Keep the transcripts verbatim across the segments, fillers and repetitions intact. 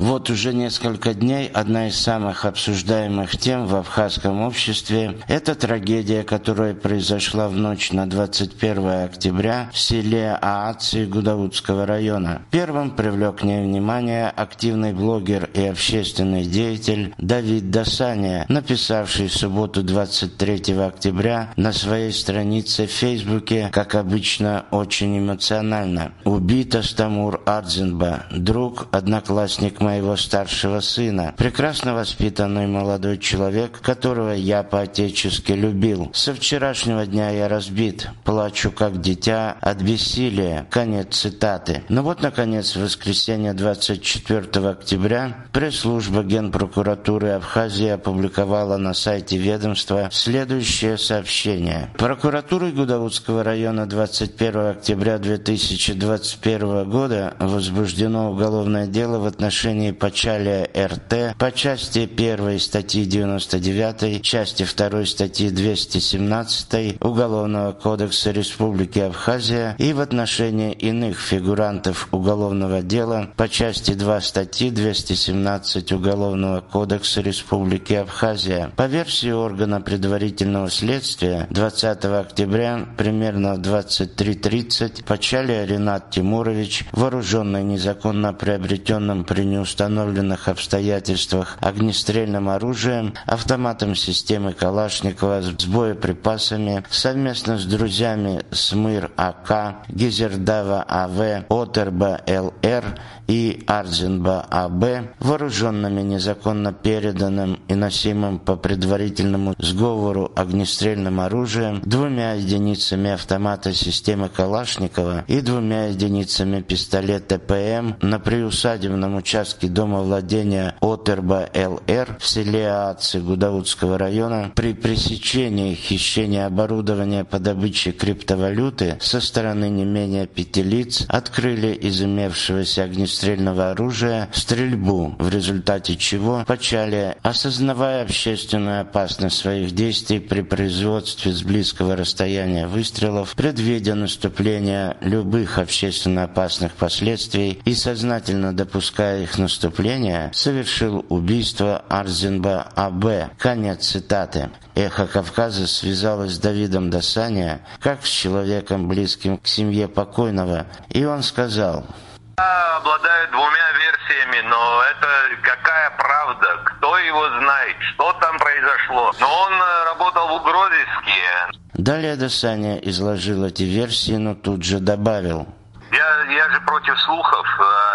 Вот уже несколько дней одна из самых обсуждаемых тем в абхазском обществе – это трагедия, которая произошла в ночь на двадцать первое октября в селе Ааци Гудаутского района. Первым привлек к ней внимание активный блогер и общественный деятель Давид Дасания, написавший в субботу двадцать третьего октября на своей странице в Фейсбуке, как обычно, очень эмоционально: «Убит Астамур Ардзинба, друг, одноклассник моего старшего сына, прекрасно воспитанный молодой человек, которого я по-отечески любил. Со вчерашнего дня я разбит, плачу как дитя от бессилия». Конец цитаты. Но вот, наконец, в воскресенье двадцать четвёртого октября пресс-служба Генпрокуратуры Абхазии опубликовала на сайте ведомства следующее сообщение. Прокуратурой Гудаутского района двадцать первого октября две тысячи двадцать первого года возбуждено уголовное дело в отношении Пачалия эр.тэ. по части первой статьи девяносто девятой, части второй статьи двести семнадцатой Уголовного кодекса Республики Абхазия и в отношении иных фигурантов уголовного дела по части два статьи двести семнадцать Уголовного кодекса Республики Абхазия. По версии органа предварительного следствия, двадцатого октября примерно в двадцать три тридцать Пачалия Ринат Тимурович, вооруженный незаконно приобретенным при неустановленных обстоятельствах огнестрельным оружием, автоматом системы Калашникова с боеприпасами, совместно с друзьями Смыр АК, Гизердава АВ, Отерба ЛР и Ардзинба АБ, вооруженными незаконно переданным и носимым по предварительному сговору огнестрельным оружием, двумя единицами автомата системы Калашникова и двумя единицами пистолета ПМ на приусадебном участке домовладения Отерба ЛР в селе Ааци Гудаутского района при пресечении хищения оборудования по добыче криптовалюты со стороны не менее пяти лиц открыли из имевшегося огнестрельного оружия стрельбу, в результате чего Пачалия, осознавая общественную опасность своих действий при производстве с близкого расстояния выстрелов, предвидя наступление любых общественно опасных последствий и сознательно допуская их наступление, совершил убийство Ардзинба АБ. Конец цитаты. Эхо Кавказа связалось с Давидом Дасания как с человеком, близким к семье покойного, и он сказал: обладает двумя версиями, но это какая правда? Кто его знает? Что там произошло? Но он работал в угрозыске. Далее Дасания изложил эти версии, но тут же добавил: Я, я же против слухов.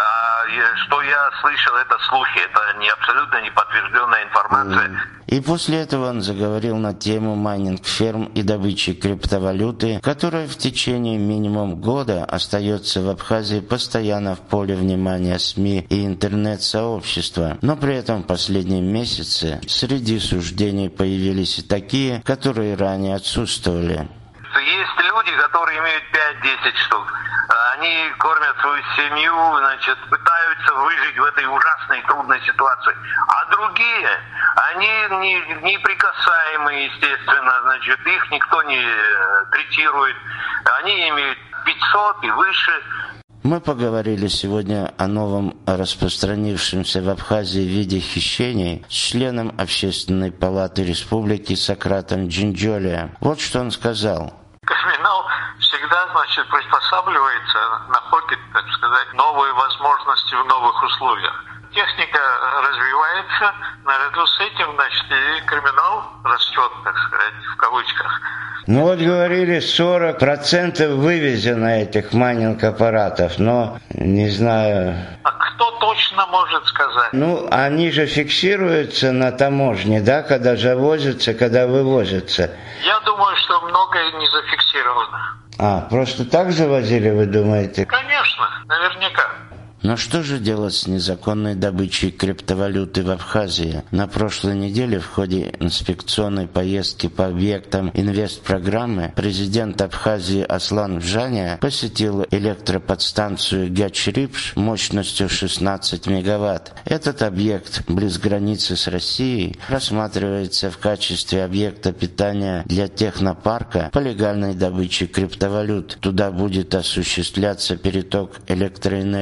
Что я слышал, это слухи, это не абсолютно неподтвержденная информация. И после этого он заговорил на тему майнинг-ферм и добычи криптовалюты, которая в течение минимум года остается в Абхазии постоянно в поле внимания СМИ и интернет-сообщества. Но при этом в последние месяцы среди суждений появились и такие, которые ранее отсутствовали. Есть люди, которые имеют пять-десять штук. Они кормят свою семью, значит, пытаются выжить в этой ужасной трудной ситуации. А другие, они не, неприкасаемые, естественно, значит, их никто не третирует. Они имеют пятьсот и выше. Мы поговорили сегодня о новом распространившемся в Абхазии виде хищений с членом Общественной палаты республики Сократом Джинджолия. Вот что он сказал. Криминал всегда, значит, приспосабливается, находит, так сказать, новые возможности в новых условиях. Техника развивается, наряду с этим, значит, и криминал растет, так сказать, в кавычках. Ну вот говорили, сорок процентов вывезено этих майнинг-аппаратов, но не знаю... А кто точно может сказать? Ну, они же фиксируются на таможне, да, когда завозятся, когда вывозятся. Я думаю, что многое не зафиксировано. А, просто так завозили, вы думаете? Конечно, наверняка. Но что же делать с незаконной добычей криптовалюты в Абхазии? На прошлой неделе в ходе инспекционной поездки по объектам инвестпрограммы президент Абхазии Аслан Вжаня посетил электроподстанцию Гячрипш мощностью шестнадцать мегаватт. Этот объект близ границы с Россией рассматривается в качестве объекта питания для технопарка по легальной добыче криптовалют. Туда будет осуществляться переток электроэнергии из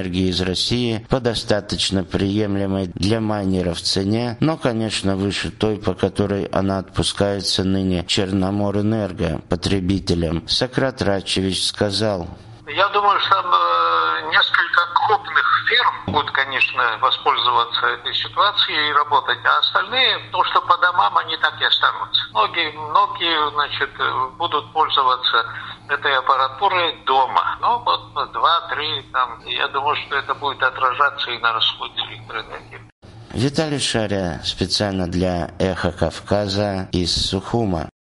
России по достаточно приемлемой для майнеров цене, но, конечно, выше той, по которой она отпускается ныне Черноморэнерго потребителям. Сократ Рачевич сказал: я думаю, что э, несколько крупных фирм будут, конечно, воспользоваться этой ситуацией и работать, а остальные, то, что по домам, они так и останутся. Многие, многие, значит, будут пользоваться этой аппаратурой дома. Ну, вот два-три, там, я думаю, что это будет отражаться и на расходе электроэнергии. Виталий Шаря специально для «Эхо Кавказа» из Сухума.